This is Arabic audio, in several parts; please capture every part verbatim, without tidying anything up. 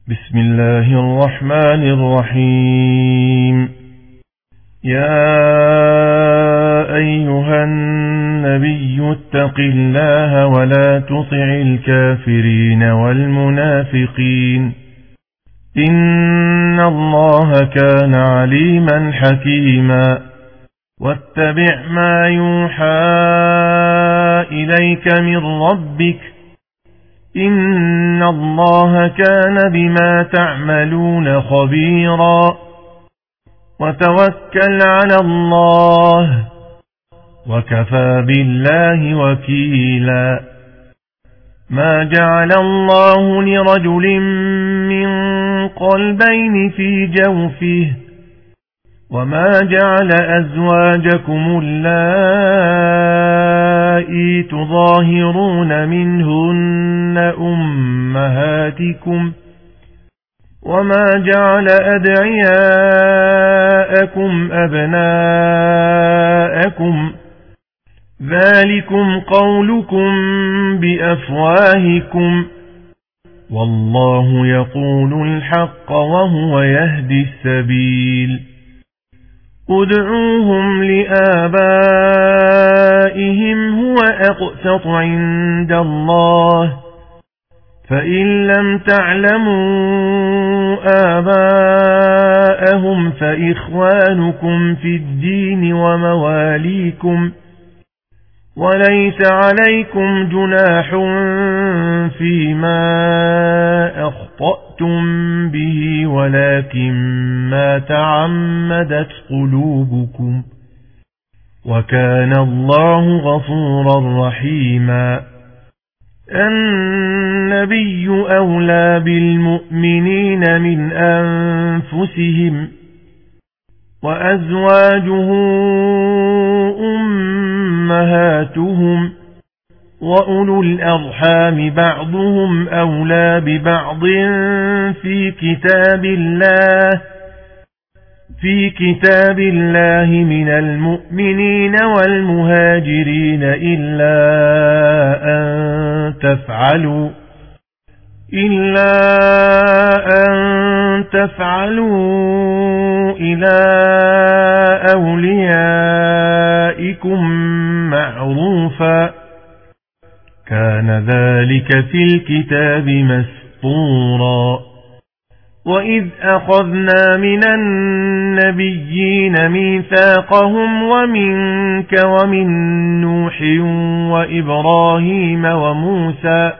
بسم الله الرحمن الرحيم. يا أيها النبي اتق الله ولا تطع الكافرين والمنافقين إن الله كان عليما حكيما. واتبع ما يوحى إليك من ربك إن الله كان بما تعملون خبيرا. وتوكل على الله وكفى بالله وكيلا. ما جعل الله لرجل من قلبين في جوفه وما جعل أزواجكم اللائي تظاهرون منهن أمهاتكم وما جعل أدعياءكم أبناءكم ذلكم قولكم بأفواهكم والله يقول الحق وهو يهدي السبيل. ادعوهم لآبائهم هو أقسط عند الله فإن لم تعلموا آباءهم فإخوانكم في الدين ومواليكم وليس عليكم جناح فيما أخطأتم به ولكن ما تعمدت قلوبكم وكان الله غفورا رحيما. النبي أولى بالمؤمنين من أنفسهم وأزواجه أمهاتهم وأولو الأرحام بعضهم أولى ببعض في كتاب الله في كتاب الله من المؤمنين والمهاجرين إلا أن تفعلوا إلا أن تفعلوا إلى أوليائكم معروفا كان ذلك في الكتاب مسطورا. وإذ أخذنا من النبيين ميثاقهم ومنك ومن نوح وإبراهيم وموسى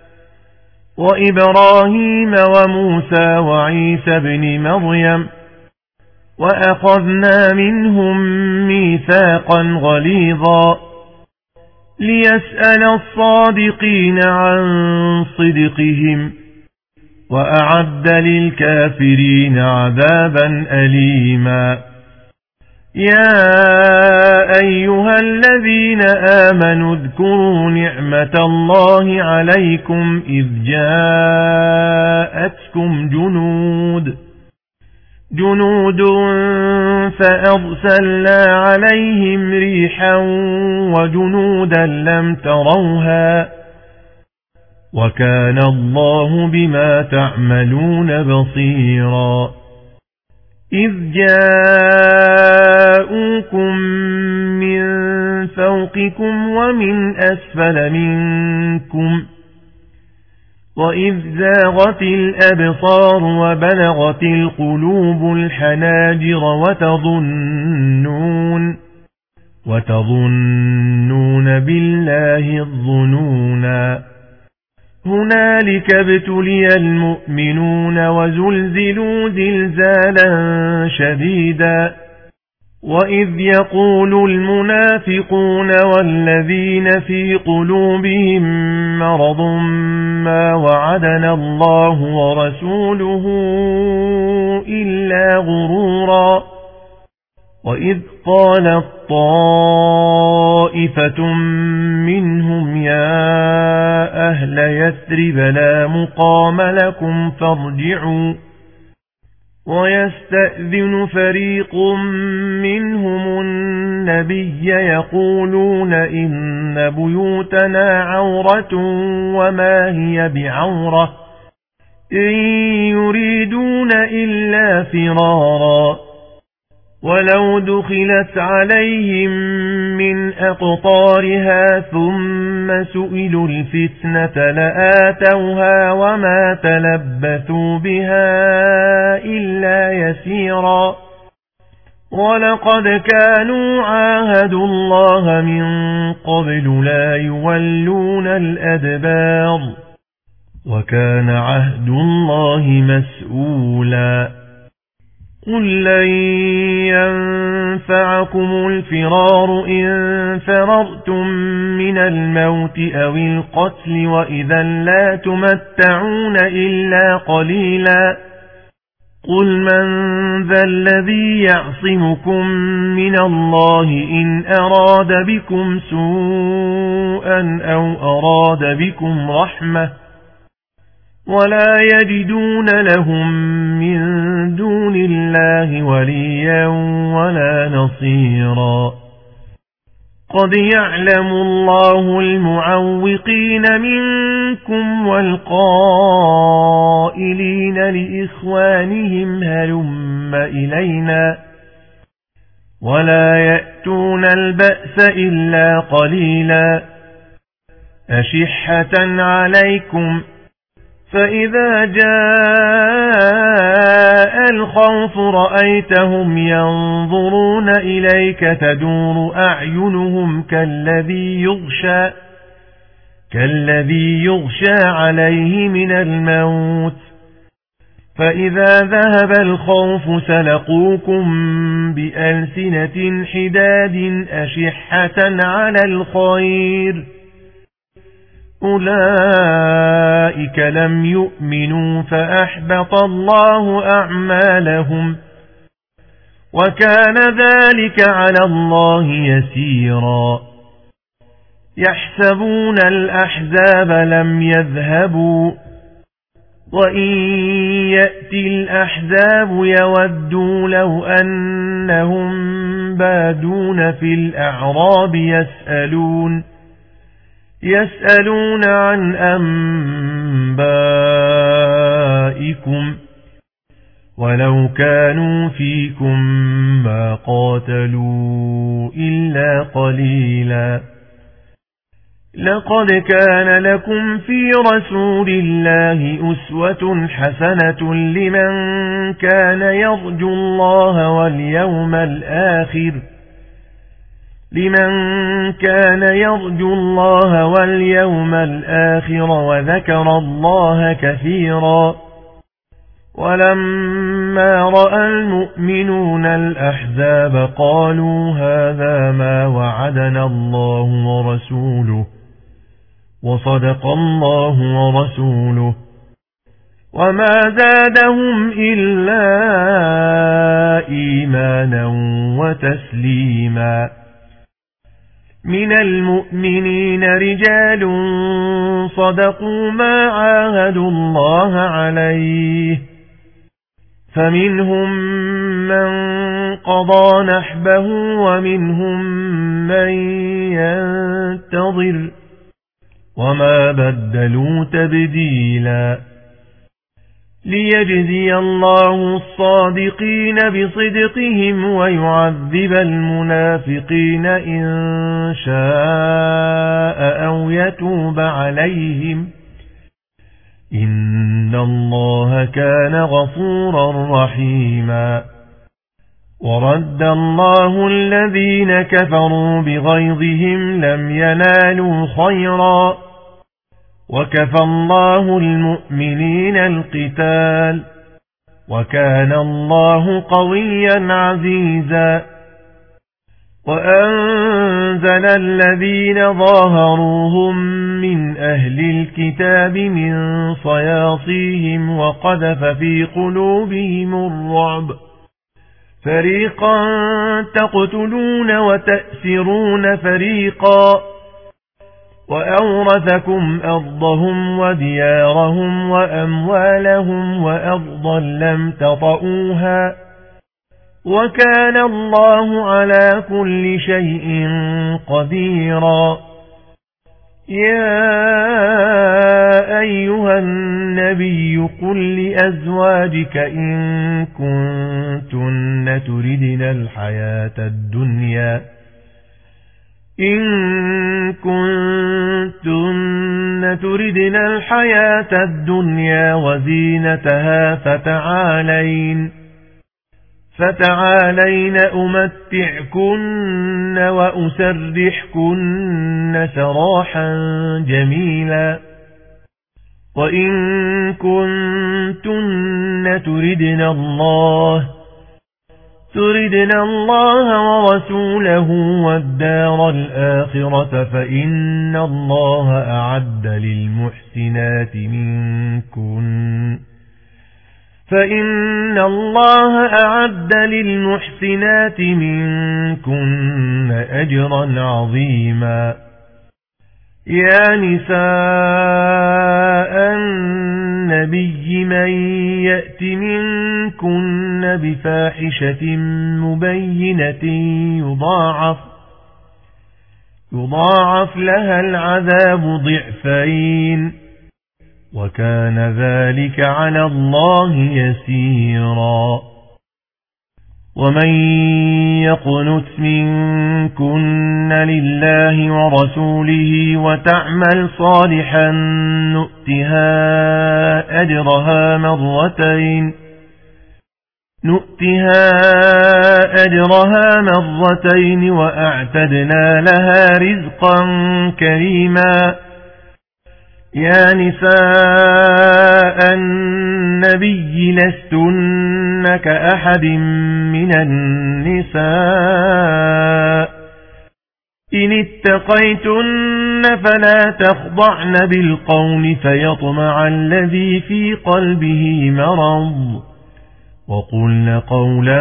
وإبراهيم وموسى وعيسى بن مريم وأخذنا منهم ميثاقا غليظا ليسأل الصادقين عن صدقهم وأعد للكافرين عذابا أليما. يا أيها الذين آمنوا اذكروا نعمة الله عليكم إذ جاءتكم جنود جنود فأرسلنا عليهم ريحا وجنودا لم تروها وكان الله بما تعملون بصيرا. إذ جاءوكم من فوقكم ومن أسفل منكم وإذ زاغت الأبصار وبلغت القلوب الحناجر وتظنون وتظنون بالله الظنونا. هنالك ابتلي المؤمنون وزلزلوا زلزالا شديدا. وإذ يقول المنافقون والذين في قلوبهم مرض ما وعدنا الله ورسوله إلا غرورا. وإذ قالت طائفة منهم يا أهل يثرب لا مقام لكم فارجعوا ويستأذن فريق منهم النبي يقولون إن بيوتنا عورة وما هي بعورة إن يريدون إلا فرارا ولو دخلت عليهم من أقطارها ثم سئلوا الفتنة لآتوها وما تلبثوا بها إلا يسيرا ولقد كانوا عاهدوا الله من قبل لا يولون الأدبار وكان عهد الله مسؤولا قل لن ينفعكم الفرار إن فررتم من الموت أو القتل وإذا لا تمتعون إلا قليلا قل من ذا الذي يعصمكم من الله إن أراد بكم سوءا أو أراد بكم رحمة ولا يجدون لهم من دون الله وليا ولا نصيرا قد يعلم الله المعوقين منكم والقائلين لإخوانهم هلم إلينا ولا يأتون البأس إلا قليلا أشحة عليكم فإذا جاء الخوف رأيتهم ينظرون إليك تدور أعينهم كالذي يغشى كالذي يغشى عليه من الموت فإذا ذهب الخوف سلقوكم بألسنة حداد أشحة على الخير أولئك لم يؤمنوا فأحبط الله أعمالهم وكان ذلك على الله يسيرا يحسبون الأحزاب لم يذهبوا وإن يأتي الأحزاب يودوا لو أنهم بادون في الأعراب يسألون يسألون عن أنبائكم ولو كانوا فيكم ما قاتلوا إلا قليلا لقد كان لكم في رسول الله أسوة حسنة لمن كان يرجو الله واليوم الآخر لمن كان يرجو الله واليوم الآخر وذكر الله كثيرا ولما رأى المؤمنون الأحزاب قالوا هذا ما وعدنا الله ورسوله وصدق الله ورسوله وما زادهم إلا إيمانا وتسليما من المؤمنين رجال صدقوا ما عاهدوا الله عليه فمنهم من قضى نحبه ومنهم من ينتظر وما بدلوا تبديلا ليجزي الله الصادقين بصدقهم ويعذب المنافقين إن شاء أو يتوب عليهم إن الله كان غفورا رحيما ورد الله الذين كفروا بغيظهم لم ينالوا خيرا وكفى الله المؤمنين القتال وكان الله قويا عزيزا وأنزل الذين ظاهروهم من أهل الكتاب من صياصيهم وقذف في قلوبهم الرعب فريقا تقتلون وتأسرون فريقا وأورثكم أرضهم وديارهم وأموالهم وأرضا لم تطئوها وكان الله على كل شيء قديرا يا أيها النبي قل لأزواجك إن كنتن تردن الحياة الدنيا إن كنتن تردن الحياة الدنيا وزينتها فتعالين فتعالين أمتعكن وأسرحكن سراحا جميلا وإن كنتن تردن الله تردن الله ورسوله والدار الآخرة فإن الله أعد للمحسنات منكن فإن الله أعد للمحسنات منكن أجرا عظيما يا نساء النبي من يأت منكن بفاحشة مبينة يضاعف يضاعف لها العذاب ضعفين وكان ذلك على الله يسيرا ومن يقنت منكن لله ورسوله وتعمل صالحا نؤتها أجرها مرتين نؤتها أجرها مرتين وأعتدنا لها رزقا كريما يا نساء النبي لستن كأحد من النساء إن اتقيتن فلا تخضعن بالقول فيطمع الذي في قلبه مرض وقلن قولا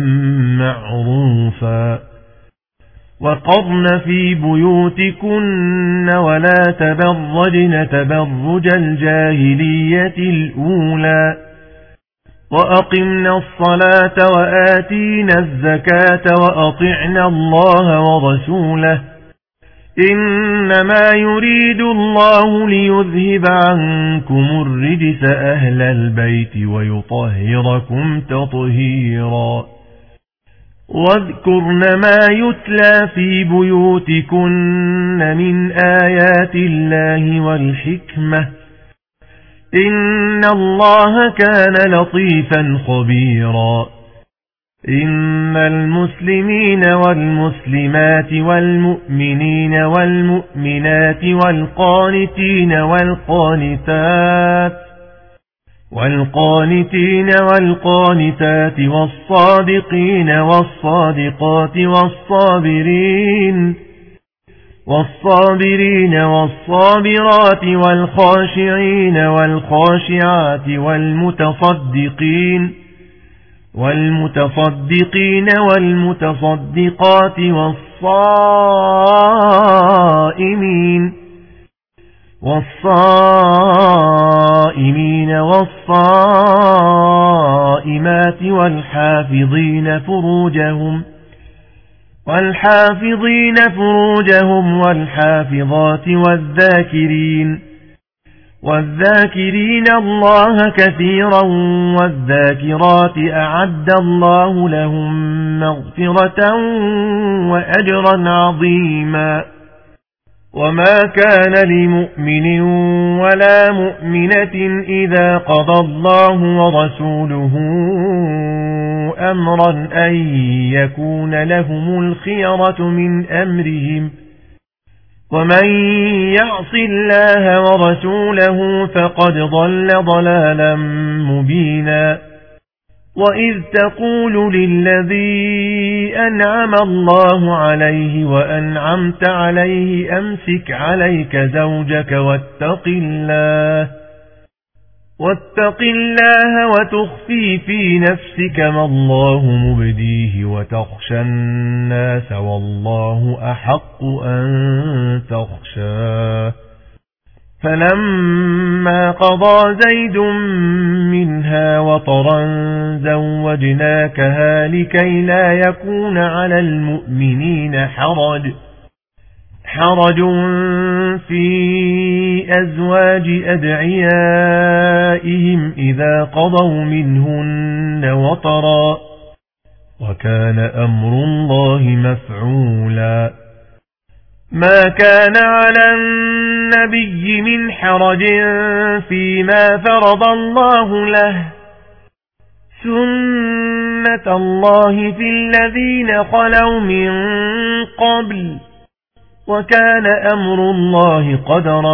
معروفا وقرن في بيوتكن ولا تبرجن تبرج الجاهلية الأولى وأقمنا الصلاة وآتينا الزكاة وأطعنا الله ورسوله إنما يريد الله ليذهب عنكم الرجس أهل البيت ويطهركم تطهيرا واذكرن ما يتلى في بيوتكن من آيات الله والحكمة إن الله كان لطيفا خبيرا إن المسلمين والمسلمات والمؤمنين والمؤمنات والقانتين والقانتات والقانتين والقانتات والصادقين والصادقات والصابرين والصابرين والصابرات والخاشعين والخاشعات والمتصدقين والمتصدقين والمتصدقات والصائمين والصائمين والصائمات والحافظين فروجهم والحافظين فروجهم والحافظات والذاكرين والذاكرين الله كثيرا والذاكرات أعد الله لهم مغفرة وأجرا عظيما وما كان لمؤمن ولا مؤمنة إذا قضى الله ورسوله أمرا أن يكون لهم الخيرة من أمرهم ومن يعص الله ورسوله فقد ضل ضلالا مبينا وإذ تقول للذي أنعم الله عليه وأنعمت عليه أمسك عليك زوجك واتق الله واتق الله وتخفي في نفسك ما الله مبديه وتخشى الناس والله أحق أن تخشاه فلما قضى زيد منها وطرا زوجناكها لكي لا يكون على المؤمنين حرج حرج في أزواج أدعيائهم إذا قضوا منهن وطرا وكان أمر الله مفعولا ما كان على النبي من حرج فيما فرض الله له سنة الله في الذين خلوا من قبل وكان أمر الله قدرا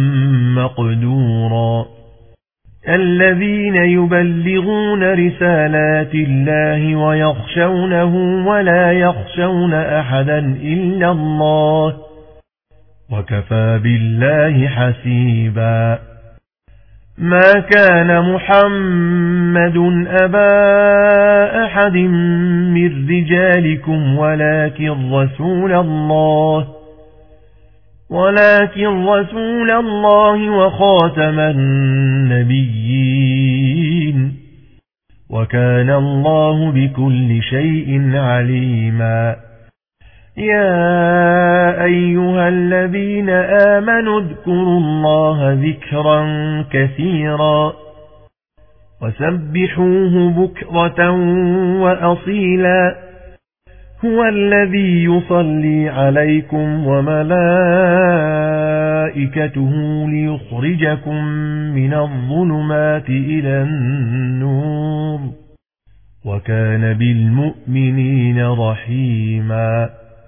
مقدورا الذين يبلغون رسالات الله ويخشونه ولا يخشون أحدا إلا الله وكفى بالله حسيبا ما كان محمد أبا أحد من رجالكم ولكن رسول الله ولكن رسول الله وخاتم النبيين وكان الله بكل شيء عليما يا أيها الذين آمنوا اذكروا الله ذكرا كثيرا وسبحوه بكرة وأصيلا هو الذي يصلي عليكم وملائكته ليخرجكم من الظلمات إلى النور وكان بالمؤمنين رحيما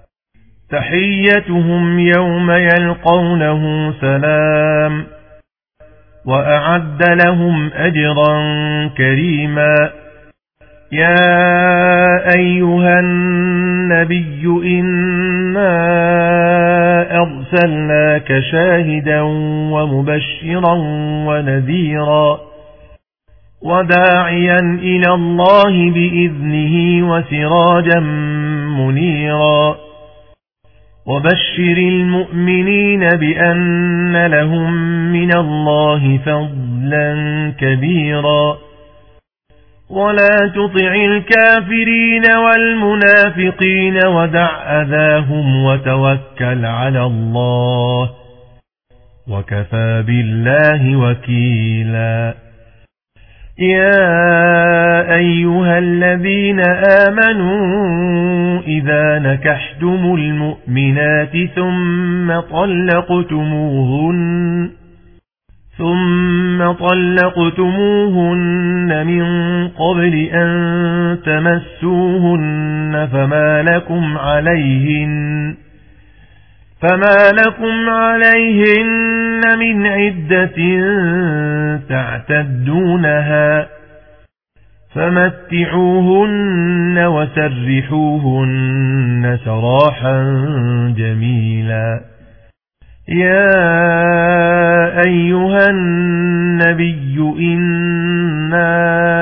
تحيتهم يوم يلقونه سلام وأعد لهم أجرا كريما يا أيها النبي إنا أرسلناك شاهدا ومبشرا ونذيرا وداعيا إلى الله بإذنه وسراجا منيرا وبشر المؤمنين بأن لهم من الله فضلا كبيرا ولا تطع الكافرين والمنافقين ودع أذاهم وتوكل على الله وكفى بالله وكيلا يا أيها الذين آمنوا إذا نكحتم المؤمنات ثم طلقتموهن ثم طلقتموهن من قبل أن تمسوهن فما لكم عليهن فما لكم عليهن من عدة تعتدونها فمتعوهن وسرحوهن سراحا جميلا يا أيها النبي إنا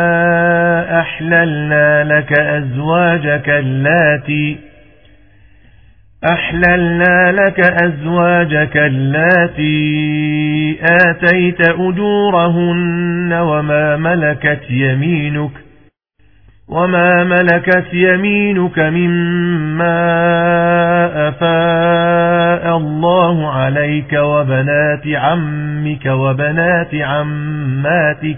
أحللنا لك أزواجك اللاتي أحللنا لك أزواجك اللاتي آتيت أجورهن وما ملكت يمينك وما ملكت يمينك مما أفاء الله عليك وبنات عمك وبنات عماتك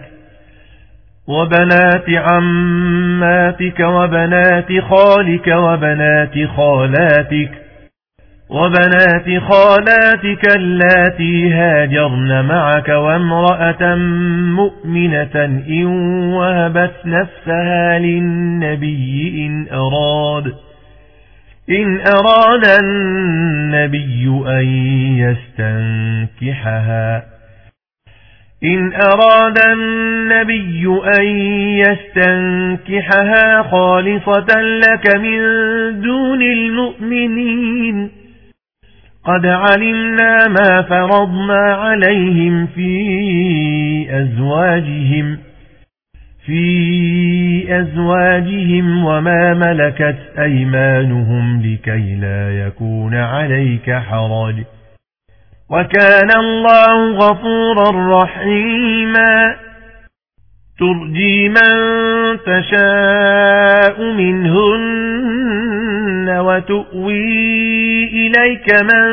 وبنات عماتك وبنات خالك وبنات خالاتك وبنات خالاتك اللاتي هاجرن معك وامرأة مؤمنة إن وهبت نفسها للنبي إن أراد إن أراد النبي أن يستنكحها إن أراد النبي أن يستنكحها خالصة لك من دون المؤمنين قد علمنا ما فرضنا عليهم في أزواجهم في أزواجهم وما ملكت أيمانهم لكي لا يكون عليك حرج وكان الله غفورا رحيما ترجي من تشاء منهن وتؤوي إليك من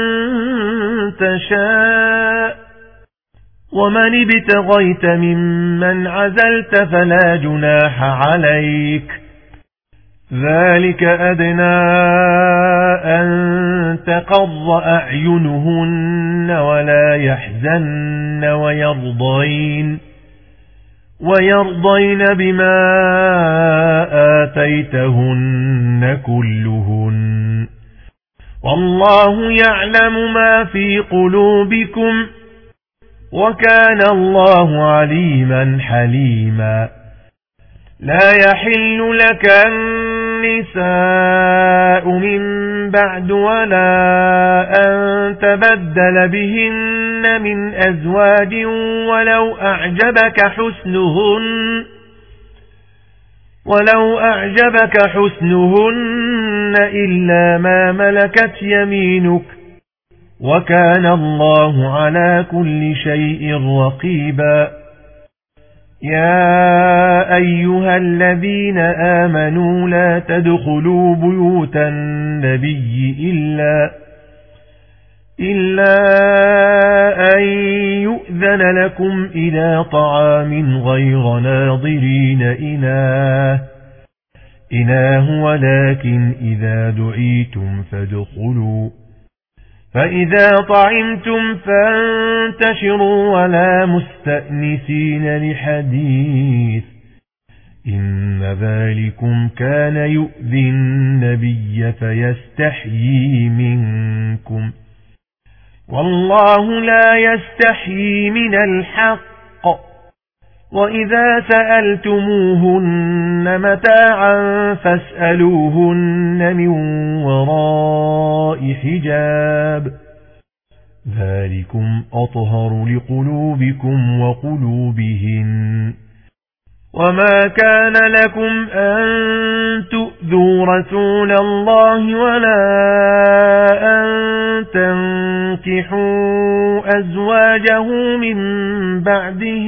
تشاء ومن ابتغيت ممن عزلت فلا جناح عليك ذلك أدنى أن تقر أعينهن ولا يحزن ويرضين ويرضين بما آتيتهن كلهن والله يعلم ما في قلوبكم وكان الله عليما حليما لا يحل لك النساء من بعد ولا أن تبدل بهن من أزواج ولو أعجبك حسنهن ولو أعجبك حسنهن إلا ما ملكت يمينك وكان الله على كل شيء رقيبا يا أيها الذين آمنوا لا تدخلوا بيوت النبي إلا إلا أن يؤذن لكم إلى طعام غير ناظرين إناه إناه ولكن إذا دعيتم فادخلوا فإذا طعمتم فانتشروا ولا مستأنسين لحديث إن ذلكم كان يؤذي النبي فيستحيي منكم والله لا يستحيي من الحق وإذا سألتموهن متاعا فاسألوهن من وراء حجاب ذلكم أطهر لقلوبكم وقلوبهن وما كان لكم أن تؤذوا رسول الله ولا أن تنكحوا أزواجه من بعده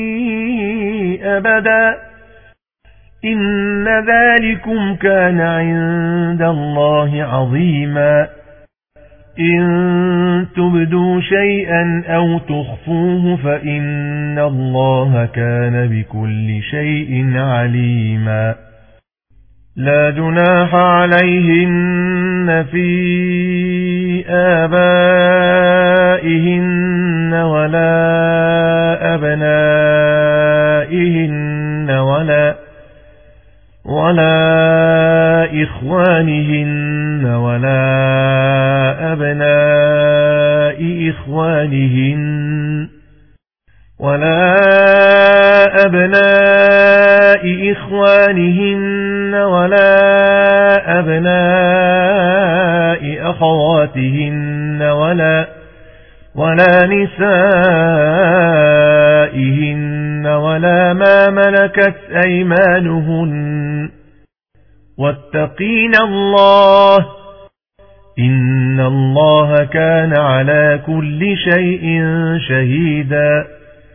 أبدا إن ذلكم كان عند الله عظيما إن تبدوا شيئا أو تخفوه فإن الله كان بكل شيء عليما لا جناح عليهن في آبائهن ولا أبنائهن ولا ولا إخوانهن ولا أبناء إخوانهن ولا أبناء إخوانهن ولا أبناء أخواتهن ولا ولا نسائهن ولا ما ملكت أيمانهن واتقين الله إن الله كان على كل شيء شهيدا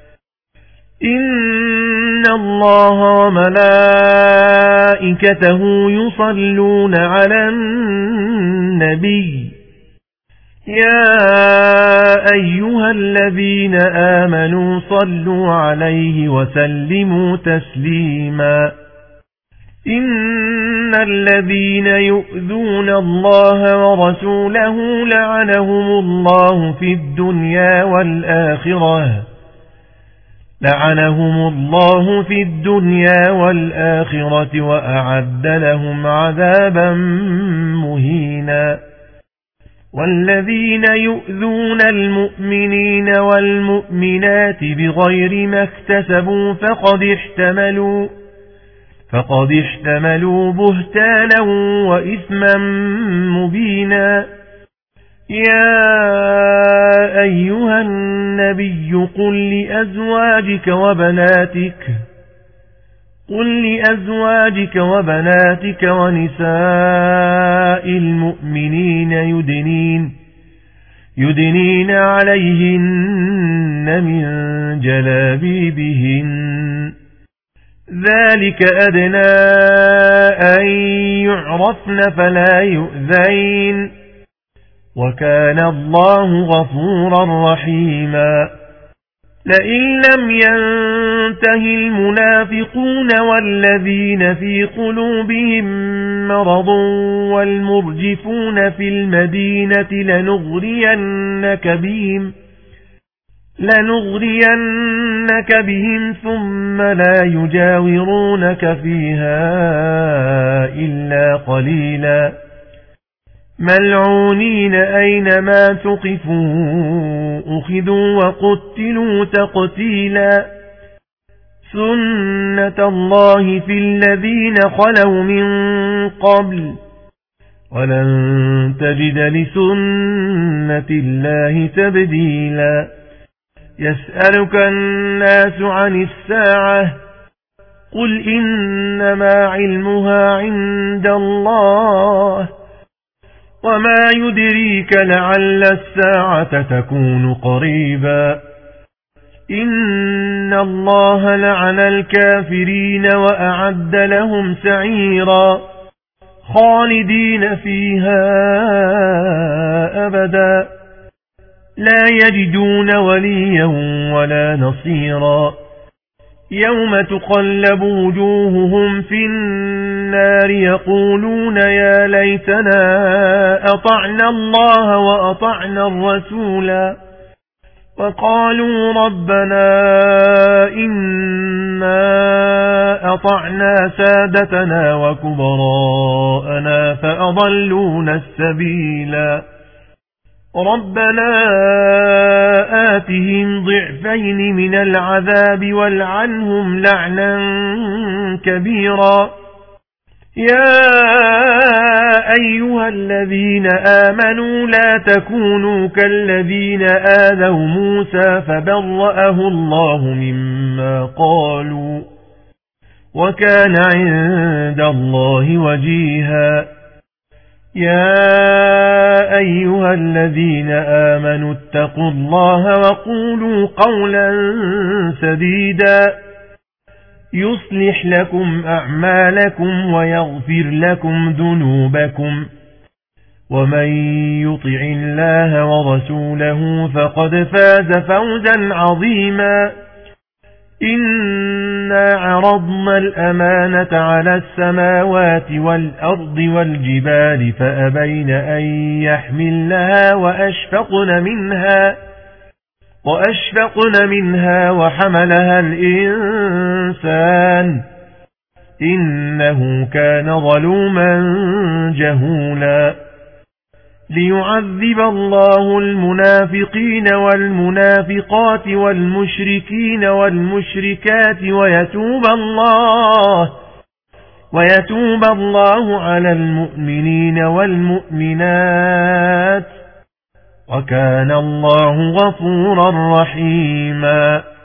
إن الله وملائكته يصلون على النبي يا أيها الذين آمنوا صلوا عليه وسلموا تسليما إن الذين يؤذون الله ورسوله لعنهم الله في الدنيا والآخرة لعنهم الله في الدنيا والآخرة وأعد لهم عذابا مهينا والذين يؤذون المؤمنين والمؤمنات بغير ما اكتسبوا فقد احتملوا فقد احتملوا بهتانا وإثما مبينا يا أيها النبي قل لأزواجك وبناتك قل لأزواجك وبناتك ونساء المؤمنين يدنين يدنين عليهن من جلابيبهن ذلك أدنى أن يعرفن فلا يؤذين وكان الله غفورا رحيما لئن لم ينته المنافقون والذين في قلوبهم مرض والمرجفون في المدينة لنغرينك بهم لنغرينك بهم ثم لا يجاورونك فيها إلا قليلا ملعونين أينما تقفوا أخذوا وقتلوا تقتيلا سنة الله في الذين خلوا من قبل ولن تجد لسنة الله تبديلا يسألك الناس عن الساعة قل إنما علمها عند الله وما يدريك لعل الساعة تكون قريبا إن الله لعن الكافرين وأعد لهم سعيرا خالدين فيها أبدا لا يجدون وليا ولا نصيرا يوم تقلب وجوههم في النار يقولون يا ليتنا أطعنا الله وأطعنا الرسولا وقالوا ربنا إنا أطعنا سادتنا وكبراءنا فأضلونا السبيلا ربنا آتهم ضعفين من العذاب والعنهم لعنا كبيرا يا أيها الذين آمنوا لا تكونوا كالذين آذوا موسى فبرأه الله مما قالوا وكان عند الله وجيها يا أيها الذين آمنوا اتقوا الله وقولوا قولا سديدا يصلح لكم أعمالكم ويغفر لكم ذنوبكم ومن يطع الله ورسوله فقد فاز فوزا عظيما إنا عرضنا الأمانة على السماوات والأرض والجبال فأبين أن يحملنها وأشفقن منها وأشفقن منها وحملها الإنسان إنه كان ظلوما جهولا ليعذب الله المنافقين والمنافقات والمشركين والمشركات ويتوب الله ويتوب الله على المؤمنين والمؤمنات وكان الله غفورا رحيما